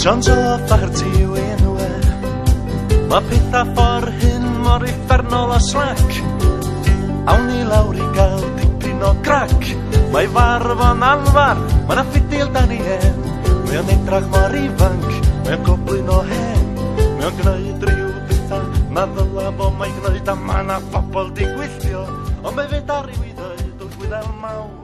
John Joff a Hyrdyw enw e. Mae pethau ffordd hyn mor effernol o slac. Awn ni lawr I gael dipyn o grac. Mae farfo'n anfar, mae'na ffidil dan I hen. Mae'n edrach mor ifanc, mae'n goblin o hen. Mae'n gwneud rhyw bethau, na ddyla bo mae'n gwneud a ma'na phobl di gwylltio. Ond mae fe dar I mi ddweud wrth wyddel maw.